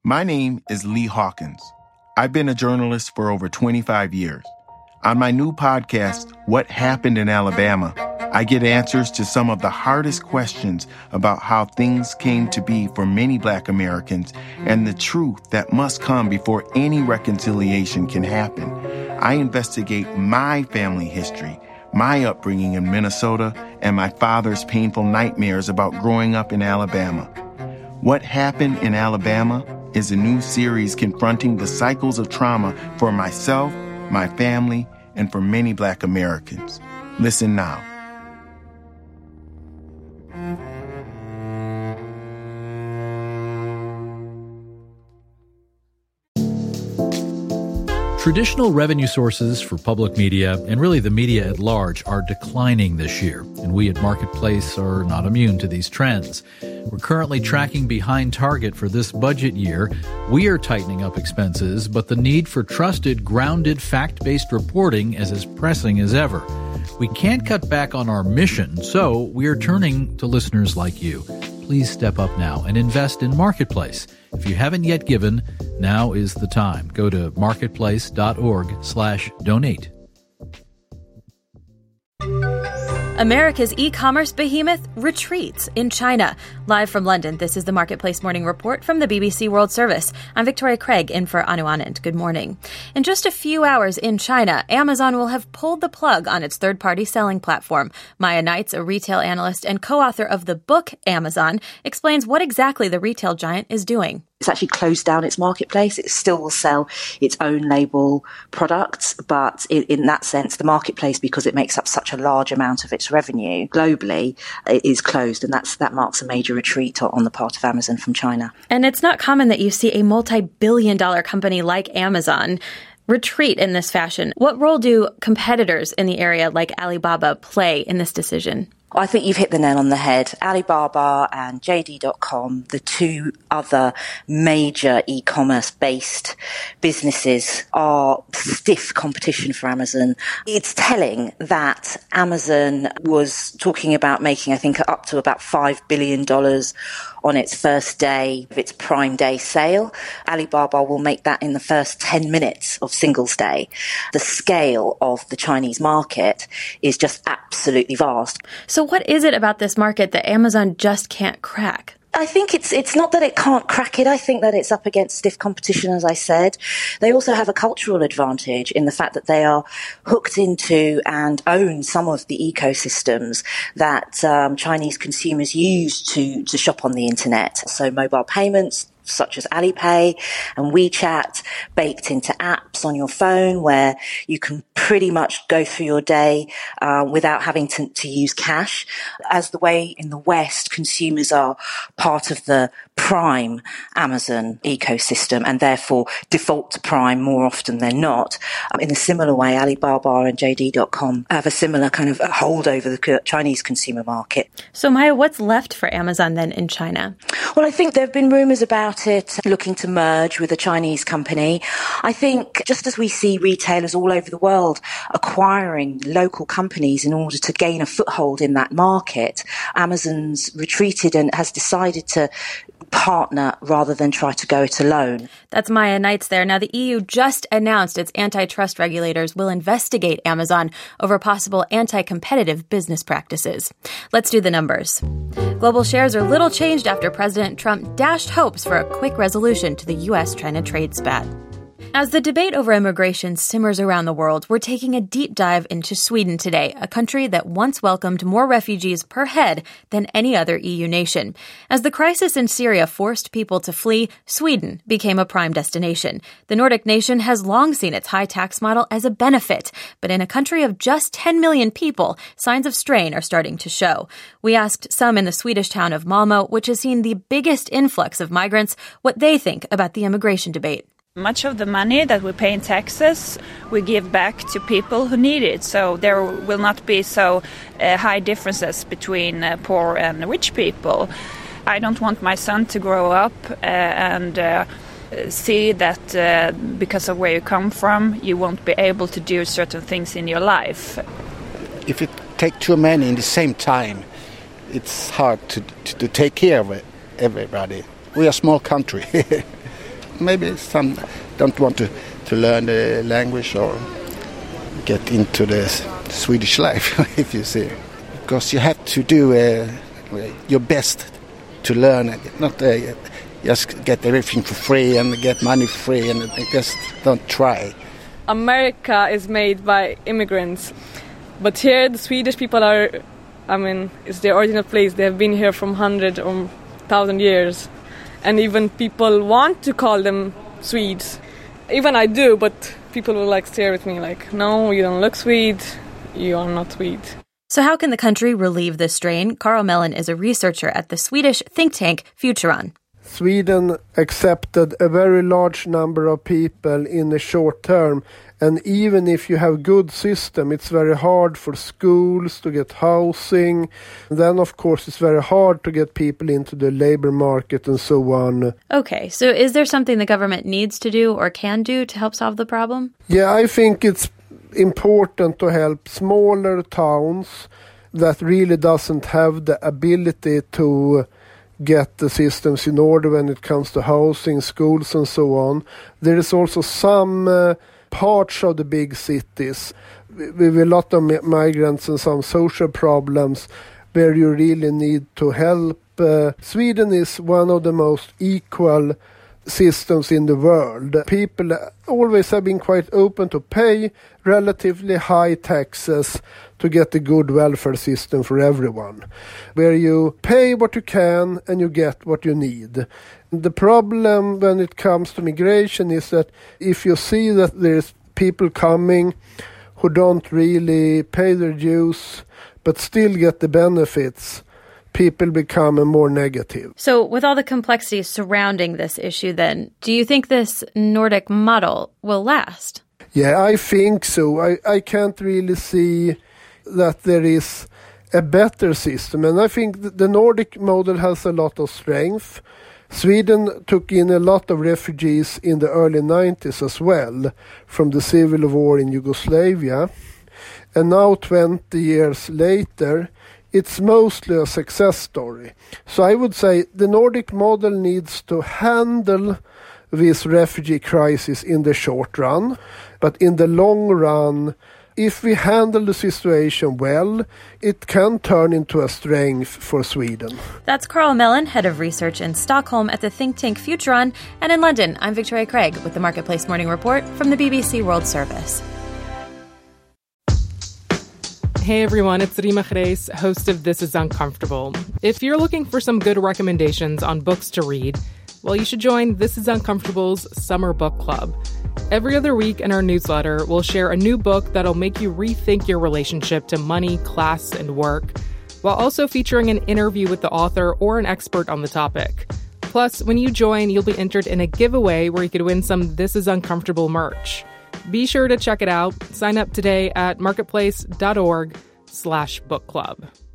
My name is Lee Hawkins. I've been a journalist for over 25 years. On my new podcast, What Happened in Alabama, I get answers to some of the hardest questions about how things came to be for many Black Americans and the truth that must come before any reconciliation can happen. I investigate my family history, my upbringing in Minnesota, and my father's painful nightmares about growing up in Alabama. What Happened in Alabama is a new series confronting the cycles of trauma for myself, my family, and for many Black Americans. Listen now. Traditional revenue sources for public media, and really the media at large, are declining this year, and we at Marketplace are not immune to these trends. We're currently tracking behind target for this budget year. We are tightening up expenses, but the need for trusted, grounded, fact-based reporting is as pressing as ever. We can't cut back on our mission, so we are turning to listeners like you. Please step up now and invest in Marketplace. If you haven't yet given, now is the time. Go to marketplace.org/donate. America's e-commerce behemoth retreats in China. Live from London, this is the Marketplace Morning Report from the BBC World Service. I'm Victoria Craig, in for Anu Anand. Good morning. In just a few hours in China, Amazon will have pulled the plug on its third-party selling platform. Maya Knights, a retail analyst and co-author of the book Amazon, explains what exactly the retail giant is doing. It's actually closed down its marketplace. It still will sell its own label products, but in that sense, the marketplace, because it makes up such a large amount of its revenue globally, is closed, and that marks a major retreat on the part of Amazon from China. And it's not common that you see a multi-billion-dollar company like Amazon retreat in this fashion. What role do competitors in the area like Alibaba play in this decision? I think you've hit the nail on the head. Alibaba and JD.com, the two other major e-commerce based businesses, are stiff competition for Amazon. It's telling that Amazon was talking about making, I think, up to about $5 billion on its first day of its Prime Day sale. Alibaba will make that in the first 10 minutes of Singles Day. The scale of the Chinese market is just absolutely vast. So what is it about this market that Amazon just can't crack? I think it's not that it can't crack it. I think that it's up against stiff competition, as I said. They also have a cultural advantage in the fact that they are hooked into and own some of the ecosystems that Chinese consumers use to shop on the internet. So mobile payments, such as Alipay and WeChat, baked into apps on your phone where you can pretty much go through your day without having to use cash. As the way in the West, consumers are part of the Prime Amazon ecosystem and therefore default to Prime more often than not. In a similar way, Alibaba and JD.com have a similar kind of hold over the Chinese consumer market. So Maya, what's left for Amazon then in China? Well, I think there have been rumors about it looking to merge with a Chinese company. I think just as we see retailers all over the world acquiring local companies in order to gain a foothold in that market, Amazon's retreated and has decided to partner rather than try to go it alone. That's Maya Knights there. Now, the EU just announced its antitrust regulators will investigate Amazon over possible anti-competitive business practices. Let's do the numbers. Global shares are little changed after President Trump dashed hopes for a quick resolution to the U.S.-China trade spat. As the debate over immigration simmers around the world, we're taking a deep dive into Sweden today, a country that once welcomed more refugees per head than any other EU nation. As the crisis in Syria forced people to flee, Sweden became a prime destination. The Nordic nation has long seen its high tax model as a benefit, but in a country of just 10 million people, signs of strain are starting to show. We asked some in the Swedish town of Malmö, which has seen the biggest influx of migrants, what they think about the immigration debate. Much of the money that we pay in taxes, we give back to people who need it. So there will not be so high differences between poor and rich people. I don't want my son to grow up and see that because of where you come from, you won't be able to do certain things in your life. If you take too many in the same time, it's hard to take care of everybody. We are a small country. maybe some don't want to learn the language or get into the Swedish life, if you see. Because you have to do your best to learn it, not just get everything for free and get money free and just don't try. America is made by immigrants, but here the Swedish people are, it's their original place. They have been here from 100 or 1,000 years, and even people want to call them Swedes. Even I do, but people will stare at me like, no, you don't look Swede, you are not Swede. So how can the country relieve this strain? Carl Mellon is a researcher at the Swedish think tank Futuron. Sweden accepted a very large number of people in the short term, and even if you have good system, it's very hard for schools to get housing. Then, of course, it's very hard to get people into the labor market and so on. Okay, so is there something the government needs to do or can do to help solve the problem? Yeah, I think it's important to help smaller towns that really doesn't have the ability to get the systems in order when it comes to housing, schools and so on. There is also some parts of the big cities with a lot of migrants and some social problems where you really need to help. Sweden is one of the most equal systems in the world. People always have been quite open to pay relatively high taxes to get a good welfare system for everyone, where you pay what you can and you get what you need. The problem when it comes to migration is that if you see that there's people coming who don't really pay their dues but still get the benefits, people become more negative. So with all the complexity surrounding this issue then, do you think this Nordic model will last? Yeah, I think so. I can't really see that there is a better system. And I think the Nordic model has a lot of strength. Sweden took in a lot of refugees in the early 90s as well from the civil war in Yugoslavia. And now 20 years later, it's mostly a success story. So I would say the Nordic model needs to handle this refugee crisis in the short run. But in the long run, if we handle the situation well, it can turn into a strength for Sweden. That's Carl Mellon, head of research in Stockholm at the think tank Futuron. And in London, I'm Victoria Craig with the Marketplace Morning Report from the BBC World Service. Hey everyone, it's Rima Reis, host of This Is Uncomfortable. If you're looking for some good recommendations on books to read, well, you should join This Is Uncomfortable's Summer Book Club. Every other week in our newsletter, we'll share a new book that'll make you rethink your relationship to money, class, and work, while also featuring an interview with the author or an expert on the topic. Plus, when you join, you'll be entered in a giveaway where you could win some This Is Uncomfortable merch. Be sure to check it out. Sign up today at marketplace.org/book club.